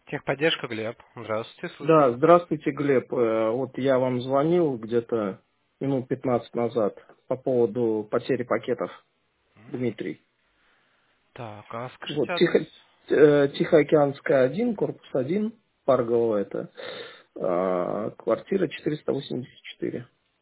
Техподдержка, Глеб. Здравствуйте, Да, слушаю. здравствуйте, Глеб. Вот я вам звонил где-то минут 15 назад по поводу потери пакетов, Дмитрий. Так, а Вот скажите адрес. Тихоокеанская 1, корпус 1, Паргово это, квартира 484.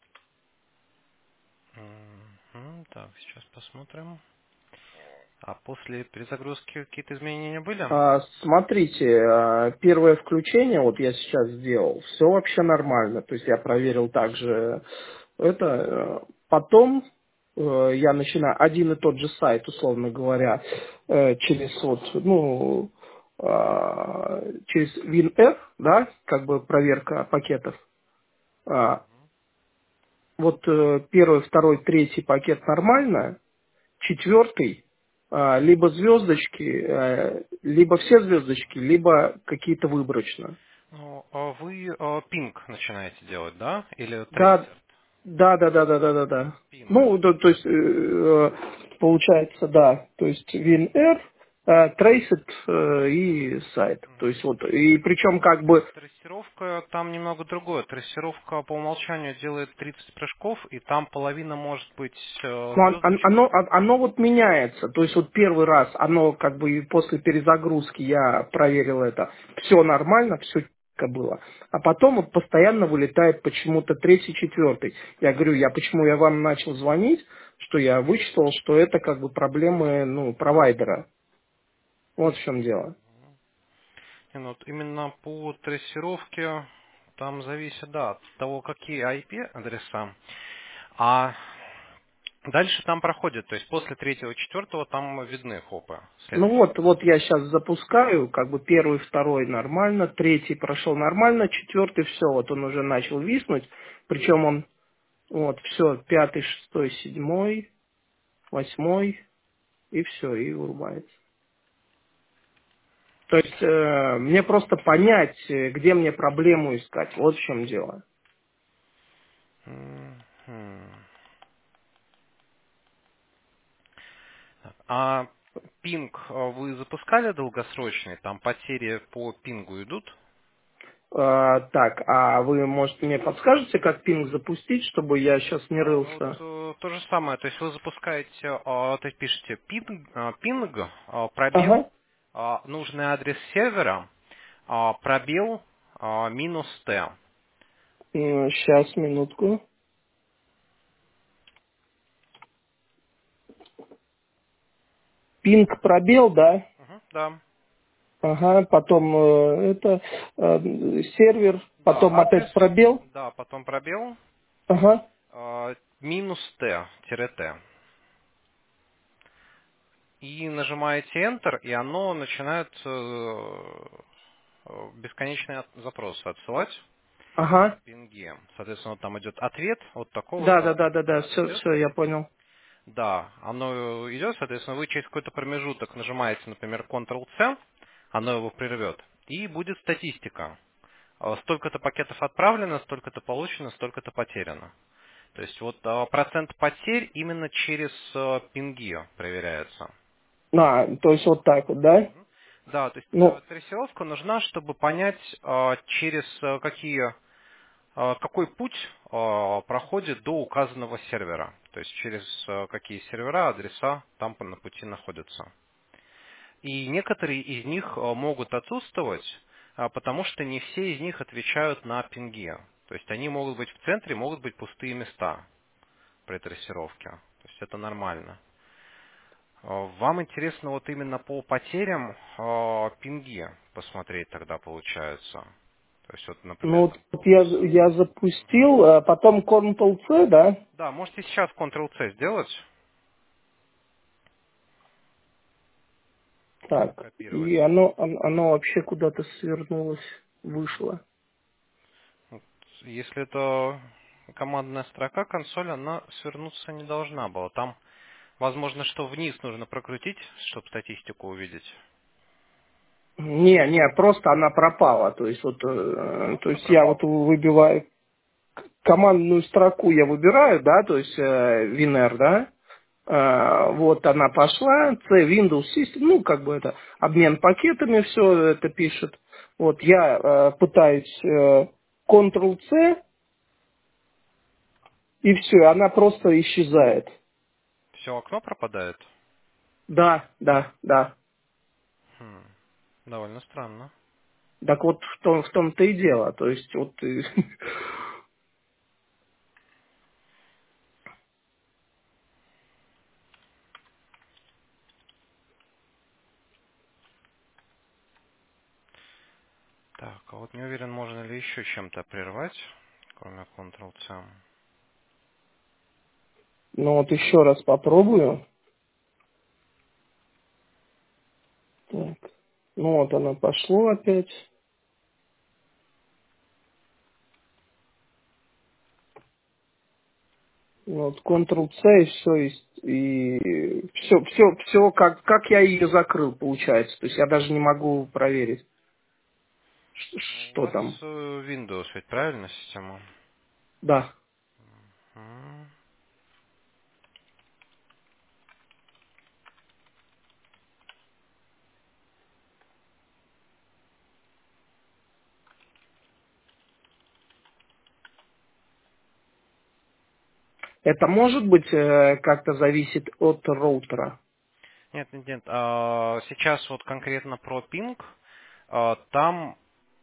Так, сейчас посмотрим. А после перезагрузки какие-то изменения были? Смотрите, первое включение, вот я сейчас сделал, все вообще нормально. То есть я проверил также это. Потом я начинаю один и тот же сайт, условно говоря, через вот, ну, через WinF, да, как бы проверка пакетов. А, Вот первый, второй, третий пакет нормально, четвертый, либо звездочки, либо все звездочки, либо какие-то выборочно. Ну, а вы пинг начинаете делать, да? Или Да, трейсер? да. Пинг. Ну, да, то есть, получается, да, то есть WinR, Traced и сайт. То есть вот, и причем как бы Трассировка там немного другое. Трассировка по умолчанию делает 30 прыжков, и там половина может быть ну, звездочками. оно вот меняется. То есть вот первый раз оно как бы и после перезагрузки я проверил это. Все нормально, все было. А потом вот постоянно вылетает почему-то третий, четвертый. Я говорю, почему я вам начал звонить, что я вычислил, что это как бы проблемы, ну, провайдера. Вот в чем дело. Не, ну, вот именно по трассировке там зависит, да, от того, какие IP-адреса. А дальше там проходит, то есть после третьего, четвертого там видны хопы Ну следующие. вот я сейчас запускаю, как бы первый, второй нормально, третий прошел нормально, четвертый все, вот он уже начал виснуть, причем он вот, все, пятый, шестой, седьмой, восьмой, и все, и вырубается. То есть мне просто понять, где мне проблему искать. Вот в чем дело. Мгм. А пинг вы запускали долгосрочный? Там потери по пингу идут? Так, а вы, может, мне подскажете, как пинг запустить, чтобы я сейчас не Ну вот рылся? то же самое, то есть вы запускаете, то есть пишете пинг, пробел, Ага. нужный адрес сервера, пробел минус Т. Сейчас, минутку. Пинг пробел, да? Мгм, да. Ага, потом сервер, Да, потом адрес, опять пробел. да, потом пробел, Ага. минус Т, тире Т. И нажимаете Enter, и оно начинает бесконечные запросы отсылать на Ага. пинге. Соответственно, вот там идет ответ от такого Да, да, все, идет. все, я понял. Да, оно идет, соответственно, вы через какой-то промежуток нажимаете, например, Ctrl-C, оно его прервет, и будет статистика. Столько-то пакетов отправлено, столько-то получено, столько-то потеряно. То есть вот процент потерь именно через пинги проверяется. То есть вот так вот, да? Да, то есть Ну, трассировка нужна, чтобы понять, через какой путь проходит до указанного сервера. То есть через какие сервера, адреса там на пути находятся. И некоторые из них могут отсутствовать, потому что не все из них отвечают на пинги. То есть они могут быть в центре, могут быть пустые места при трассировке. То есть это нормально. Вам интересно вот именно по потерям пинги посмотреть тогда получается. То есть вот, например, вот там. я запустил, а потом Ctrl-C, да? Да, можете сейчас Ctrl-C сделать, Так, копировать. и оно вообще куда-то свернулось, вышло. Вот, если это командная строка, консоль, она свернуться не должна была. Там, возможно, что вниз нужно прокрутить, чтобы статистику увидеть. Не, просто она пропала. То есть вот, то Просто есть я вот пропал. выбиваю командную строку, я выбираю, да, то есть WinR, да, вот она пошла, C Windows System, ну, как бы это обмен пакетами, все это пишет. Вот я пытаюсь Ctrl-C, и все, она просто исчезает. Все окно пропадает? Да, да, да. Хм, довольно странно. Так вот в том-то и дело. То есть вот Так, а вот не уверен, можно ли еще чем-то прервать, кроме Ctrl-C. ну вот еще раз попробую. Так. Ну вот оно пошло опять. Вот Ctrl-C и все как я ее закрыл, получается. То есть я даже не могу проверить, У что вас там. Windows ведь правильно система? Да. М, Это может быть как-то зависит от роутера. Нет, нет, нет. Сейчас вот конкретно про пинг. Там,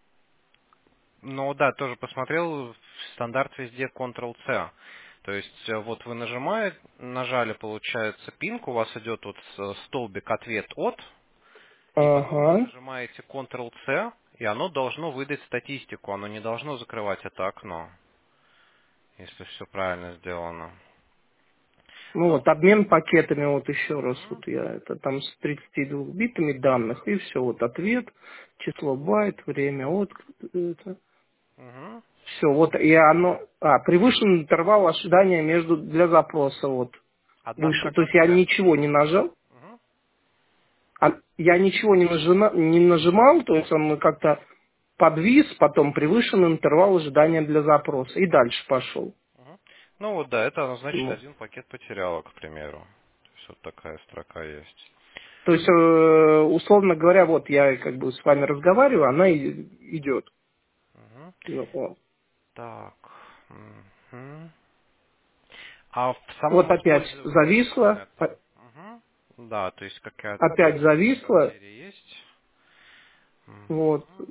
ну да, тоже посмотрел, стандарт везде Ctrl-C. То есть вот вы нажали, получается, пинг, у вас идет вот столбик ответ от, и потом вы Ага. нажимаете Ctrl-C, и оно должно выдать статистику, оно не должно закрывать это окно, если все правильно сделано. Ну Но, вот обмен пакетами, вот еще раз, мгм, вот я это там с 32 битами данных, и все, вот ответ, число байт, время от, это, мгм. все, вот, и оно, превышен интервал ожидания между, для запроса, вот, Одна выше, то строка есть я подряд. ничего не нажал, Мгм, я ничего не нажимал, то есть он как-то подвис, потом превышен интервал ожидания для запроса, и дальше пошел. мгм. Ну вот да, это значит Ну, один пакет потеряла, к примеру. То есть вот такая строка есть. то есть, условно говоря, вот я как бы с вами разговариваю, она идет. Мгм. Ну, вот. Так. Мгм. А в Вот самом опять использовании зависло, интернета? Мгм. Да, то есть какая-то опять зависло, потеря есть. вот. Мгм.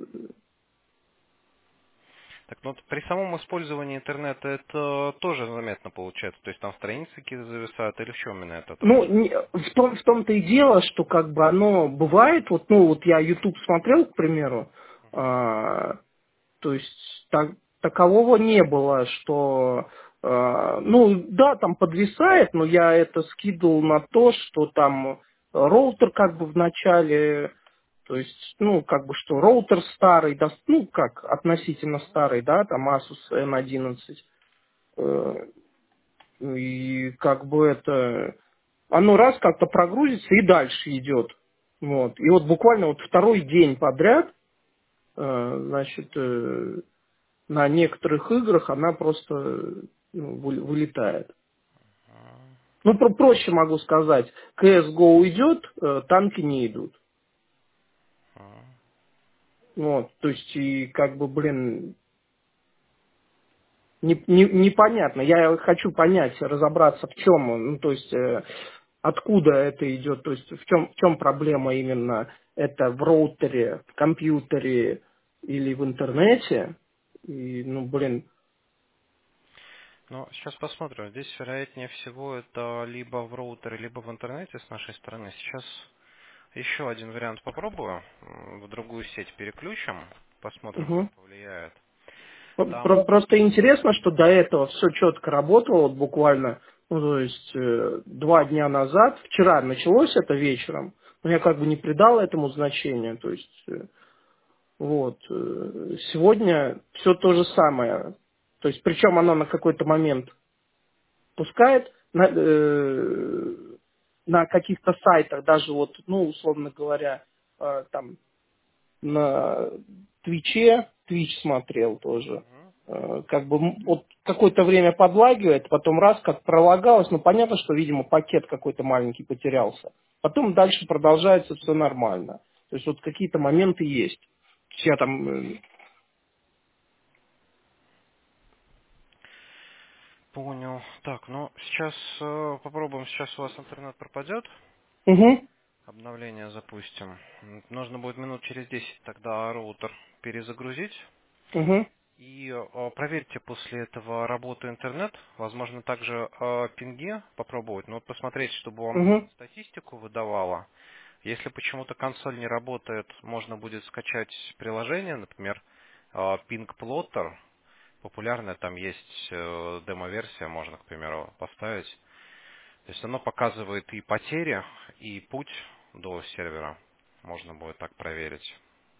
Так, ну вот при самом использовании интернета это тоже заметно получается. То есть там страницы какие-то зависают, или в чем именно это Ну, отражается? в том-то и дело, что как бы оно бывает, вот, ну, вот я YouTube смотрел, к примеру, Мгм. то есть такового не было, что, ну, да, там подвисает, но я это скидывал на то, что там роутер как бы в начале, то есть, ну, как бы что, роутер старый, да, ну, как, относительно старый, да, там Asus M11, э, и как бы это, оно раз как-то прогрузится и дальше идет. Вот. И вот буквально вот второй день подряд, значит, на некоторых играх она просто ну, вылетает. Ну, проще могу сказать, CSGO идет, танки не идут. Мгм. Вот, то есть, и как бы, блин, непонятно. Я хочу понять, разобраться, в чем он, ну, то есть, откуда это идет, то есть, в чем проблема именно, это в роутере, в компьютере или в интернете. И, ну, блин, Ну, сейчас посмотрим. Здесь, вероятнее всего, это либо в роутере, либо в интернете с нашей стороны. Сейчас еще один вариант попробую. В другую сеть переключим. Посмотрим, угу. как повлияет. Там. Просто интересно, что до этого все четко работало, вот буквально, ну, то есть 2 дня назад, вчера началось это вечером, но я как бы не придал этому значения, то есть вот, сегодня все то же самое, то есть причем оно на какой-то момент пускает на каких-то сайтах, даже вот, ну, условно говоря, там на Твиче, Твич смотрел тоже. Мгм. Как бы вот какое-то время подлагивает, потом раз как пролагалось, ну понятно, что, видимо, пакет какой-то маленький потерялся. Потом дальше продолжается все нормально. То есть вот какие-то моменты есть. Я там... Понял. Так, ну сейчас попробуем. Сейчас у вас интернет пропадет. Угу, Обновление запустим. Нужно будет минут через 10 тогда роутер перезагрузить. угу, И проверьте после этого работу интернет. Возможно, также пинги попробовать. Но вот посмотреть, чтобы вам угу. статистику выдавало. Если почему-то консоль не работает, можно будет скачать приложение, например, Ping Plotter. Популярная, там есть демо-версия, можно, к примеру, поставить. То есть оно показывает и потери, и путь до сервера. Можно будет так проверить.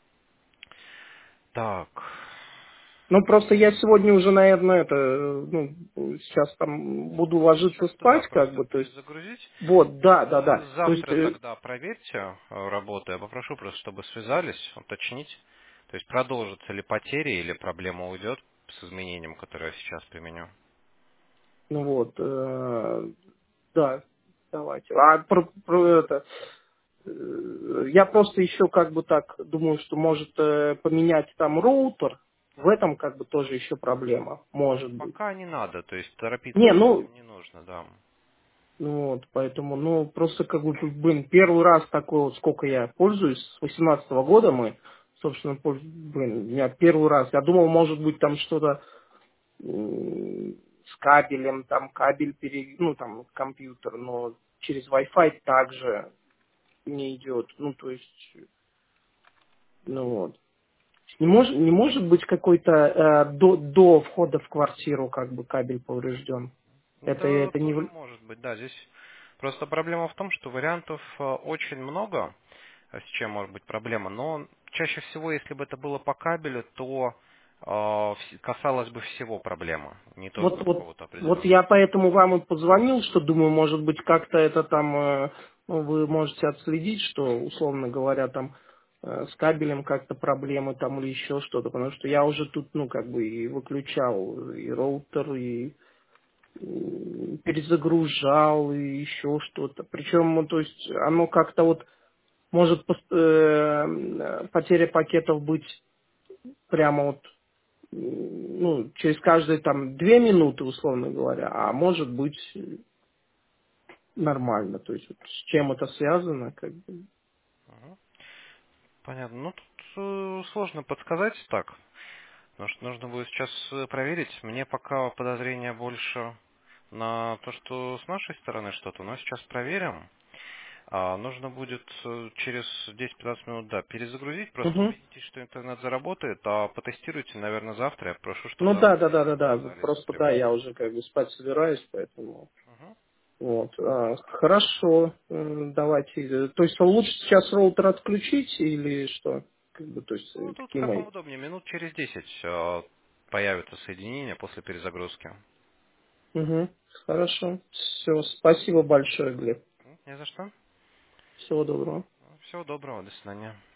Так. Ну, просто я сегодня уже, наверное, ну, сейчас там буду ложиться Сейчас-то да, спать, как просто бы, то есть, перезагрузить. вот, да, да, да. То есть, Завтра тогда проверьте работу. Я попрошу просто, чтобы связались, уточнить. То есть продолжатся ли потери или проблема уйдет с изменением, которое я сейчас применю. ну вот, да, давайте. А про это, я просто еще как бы так думаю, что может поменять там роутер, в этом как бы тоже еще проблема, может быть. Пока не надо, то есть торопиться Не, с ну, этим не нужно, да. ну вот, поэтому, ну, просто как бы, блин, первый раз такой вот, сколько я пользуюсь, с 18 года мы, собственно, блин, у меня первый раз, я думал, может быть, там что-то с кабелем, там кабель, ну, там, компьютер, но через Wi-Fi также не идет, ну, то есть, ну вот. Не может быть какой-то до входа в квартиру как бы кабель поврежден. Да, Это не... тоже может быть, да. Здесь просто проблема в том, что вариантов очень много, с чем может быть проблема. Но чаще всего, если бы это было по кабелю, то касалось бы всего проблемы, не только какого-то Вот определенного. я поэтому вам и позвонил, что думаю, может быть, как-то это там ну, вы можете отследить, что, условно говоря, там с кабелем как-то проблемы там или еще что-то, потому что я уже тут, ну, как бы и выключал и роутер, и перезагружал, и еще что-то. Причем, ну, то есть, оно как-то вот может потеря пакетов быть прямо вот ну, через каждые там 2 минуты, условно говоря, а может быть нормально. То есть вот с чем это связано, как бы. Мгм. Понятно. Ну, тут сложно подсказать так, потому что нужно будет сейчас проверить. Мне пока подозрения больше на то, что с нашей стороны что-то, но сейчас проверим. Нужно будет через 10-15 минут, да, перезагрузить, просто Мгм. убедитесь, что интернет заработает, а потестируйте, наверное, завтра. Я прошу, Ну чтобы да, да, да, да, да. связались с Просто да, ребятами. я уже как бы спать собираюсь, поэтому Мгм. вот. Хорошо, давайте. То есть лучше сейчас роутер отключить или что? Как бы, то есть Ну, тут какие как вам мои? удобнее, минут через 10 появится соединение после перезагрузки. Угу. Хорошо. Все, спасибо большое, Глеб. Не за что. Всего доброго. Всего доброго, до свидания.